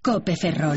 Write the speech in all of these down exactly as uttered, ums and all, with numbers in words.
COPE Ferrol.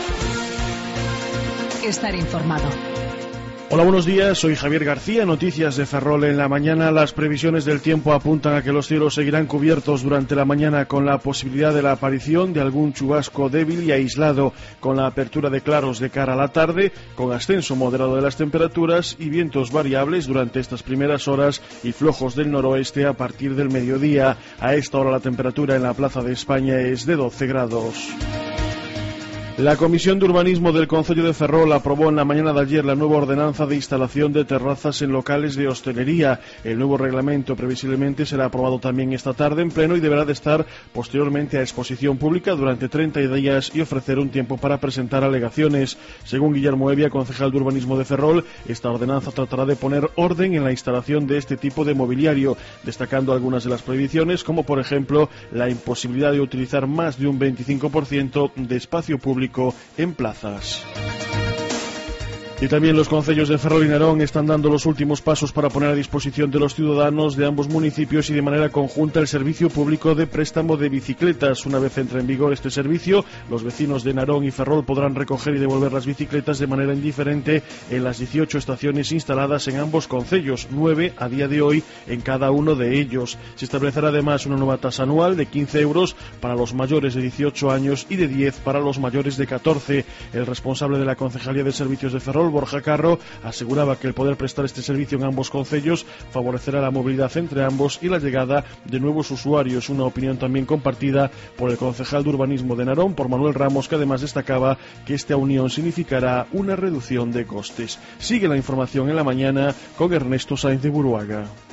Estar informado. Hola, buenos días, soy Javier García, noticias de Ferrol en la mañana. Las previsiones del tiempo apuntan a que los cielos seguirán cubiertos durante la mañana con la posibilidad de la aparición de algún chubasco débil y aislado, con la apertura de claros de cara a la tarde, con ascenso moderado de las temperaturas y vientos variables durante estas primeras horas y flojos del noroeste a partir del mediodía. A esta hora la temperatura en la Plaza de España es de doce grados. La Comisión de Urbanismo del Concello de Ferrol aprobó en la mañana de ayer la nueva ordenanza de instalación de terrazas en locales de hostelería. El nuevo reglamento previsiblemente será aprobado también esta tarde en pleno y deberá de estar posteriormente a exposición pública durante treinta días y ofrecer un tiempo para presentar alegaciones. Según Guillermo Evia, concejal de Urbanismo de Ferrol, esta ordenanza tratará de poner orden en la instalación de este tipo de mobiliario, destacando algunas de las prohibiciones, como por ejemplo la imposibilidad de utilizar más de un veinticinco por ciento de espacio público en plazas. Y también los concellos de Ferrol y Narón están dando los últimos pasos para poner a disposición de los ciudadanos de ambos municipios y de manera conjunta el servicio público de préstamo de bicicletas. Una vez entre en vigor este servicio, los vecinos de Narón y Ferrol podrán recoger y devolver las bicicletas de manera indiferente en las dieciocho estaciones instaladas en ambos concellos, nueve a día de hoy en cada uno de ellos. Se establecerá además una nueva tasa anual de quince euros para los mayores de dieciocho años y de diez para los mayores de catorce. El responsable de la Concejalía de Servicios de Ferrol, Borja Carro, aseguraba que el poder prestar este servicio en ambos concellos favorecerá la movilidad entre ambos y la llegada de nuevos usuarios, una opinión también compartida por el concejal de Urbanismo de Narón, por Manuel Ramos, que además destacaba que esta unión significará una reducción de costes. Sigue la información en la mañana con Ernesto Sáenz de Buruaga.